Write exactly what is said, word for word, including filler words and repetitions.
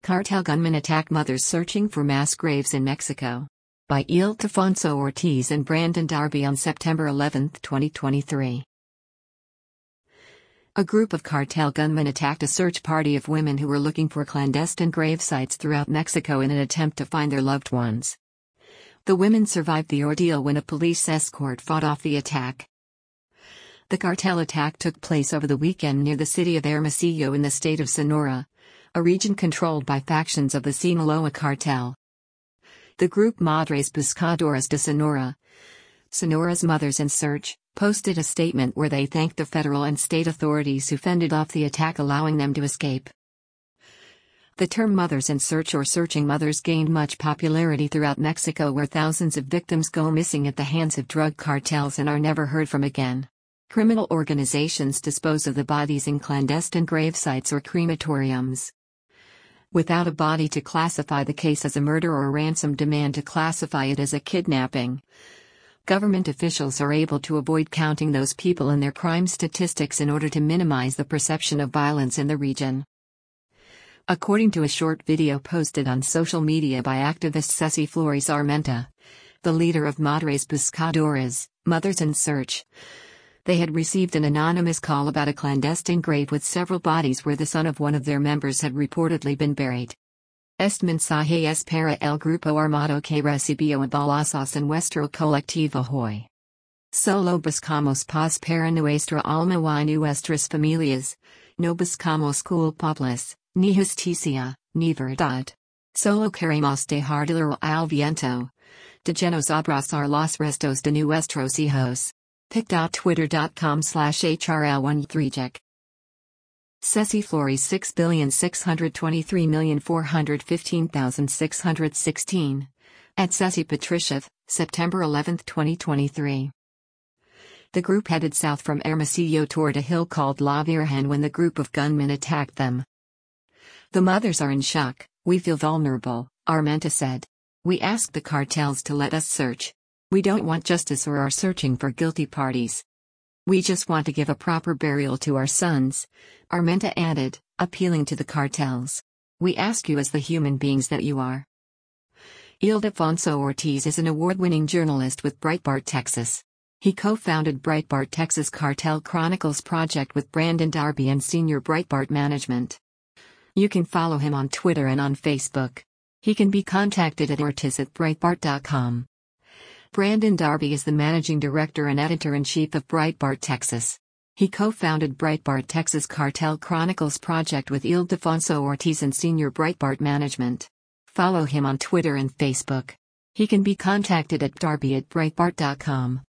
Cartel gunmen attack mothers searching for mass graves in Mexico. By Ildefonso Ortiz and Brandon Darby on September eleventh, twenty twenty-three. A group of cartel gunmen attacked a search party of women who were looking for clandestine grave sites throughout Mexico in an attempt to find their loved ones. The women survived the ordeal when a police escort fought off the attack. The cartel attack took place over the weekend near the city of Hermosillo in the state of Sonora, a region controlled by factions of the Sinaloa cartel. The group Madres Buscadoras de Sonora, Sonora's Mothers in Search, posted a statement where they thanked the federal and state authorities who fended off the attack, allowing them to escape. The term Mothers in Search or Searching Mothers gained much popularity throughout Mexico, where thousands of victims go missing at the hands of drug cartels and are never heard from again. Criminal organizations dispose of the bodies in clandestine grave sites or crematoriums. Without a body to classify the case as a murder or a ransom demand to classify it as a kidnapping, government officials are able to avoid counting those people in their crime statistics in order to minimize the perception of violence in the region. According to a short video posted on social media by activist Ceci Flores Armenta, the leader of Madres Buscadoras, Mothers in Search, they had received an anonymous call about a clandestine grave with several bodies where the son of one of their members had reportedly been buried. Este mensaje es para el grupo armado que recibió balazos en nuestro colectivo hoy. Solo buscamos paz para nuestra alma y nuestras familias, no buscamos culpables, ni justicia, ni verdad. Solo queremos dejar dinero al viento. Déjenos abrazar los restos de nuestros hijos. pic dot twitter dot com slash H R L thirteen. Ceci Flores six billion six hundred twenty-three million four hundred fifteen thousand six hundred sixteen. At Ceci Patricia, September eleventh, twenty twenty-three. The group headed south from Hermosillo toward a hill called La Virgen when the group of gunmen attacked them. The mothers are in shock. We feel vulnerable, Armenta said. We ask the cartels to let us search. We don't want justice or are searching for guilty parties. We just want to give a proper burial to our sons, Armenta added, appealing to the cartels. We ask you as the human beings that you are. Ildefonso Ortiz is an award-winning journalist with Breitbart Texas. He co-founded Breitbart Texas Cartel Chronicles project with Brandon Darby and senior Breitbart management. You can follow him on Twitter and on Facebook. He can be contacted at ortiz at breitbart dot com. Brandon Darby is the managing director and editor-in-chief of Breitbart Texas. He co-founded Breitbart Texas Cartel Chronicles project with Ildefonso Ortiz and senior Breitbart management. Follow him on Twitter and Facebook. He can be contacted at darby at breitbart dot com.